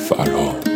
فرهاد.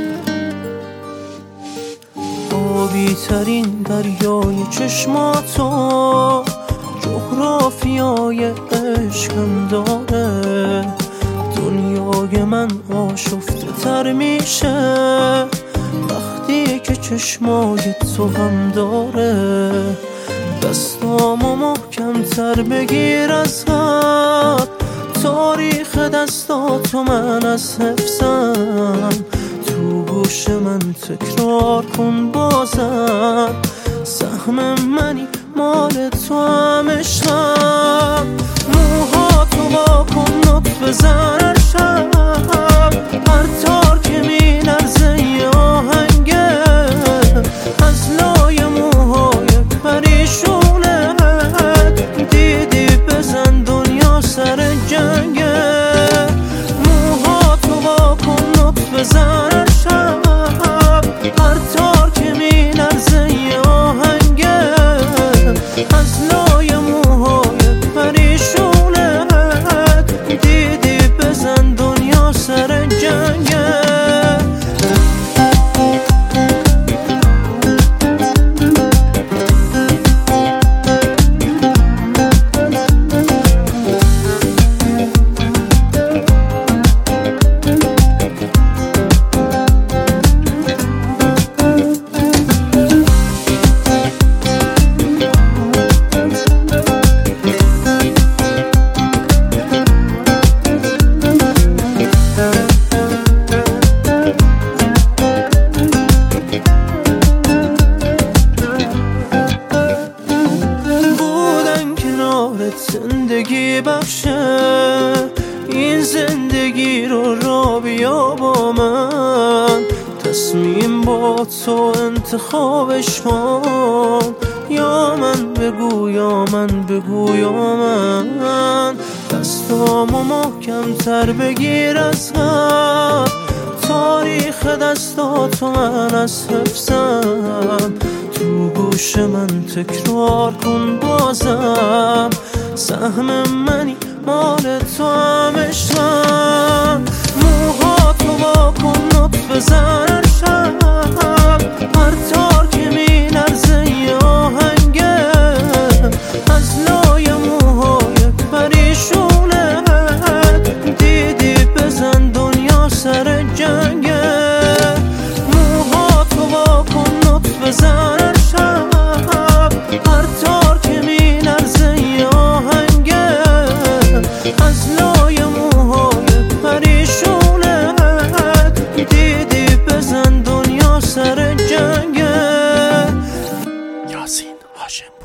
آبی ترین دریای چشماتو جغرافیای عشقم داره. دنیای من آشفته تر میشه وقتی که چشمای تو هم داره. دستامو محکم تر بگیر از حد، تاریخ دستاتو من از حفظم. تو گوش من تکرار کن بازم، سهم منی مال تو هم عشقم. موهاتو وا کن نطفه زن شب، هر تار که می لرزه یه آهنگه از لای موهای پریشونه. دیدی بزن دنیا سر جنگه. موهاتو وا کن نطفه زن شب، هر تار که می لرزه یه آهنگه از لای موهای پریشونه. دیدی بزن دنیا سر جنگه. زندگی بخشه این زندگی رو بیا با من. تصمیم با تو انتخابش کن، یا من بگو یا من بگو یا من. دستامو محکم تر بگیر از هم، تاریخ دستاتو من از حفظم. تو گوش من تکرار کن بازم، سهم منی مال تو هم عشقم. موهاتو وا کن نطفه زن شب، هر تار که می لرزه یه آهنگه از لای موهای پریشونه. دیدی بزن دنیا سر جنگه. موهاتو وا کن نطفه زن شب، هر تار که می لرزه یه آهنگه از لای موهای پریشونه. دیدی بزن دنیا سر جنگه. یاسین هاشمی.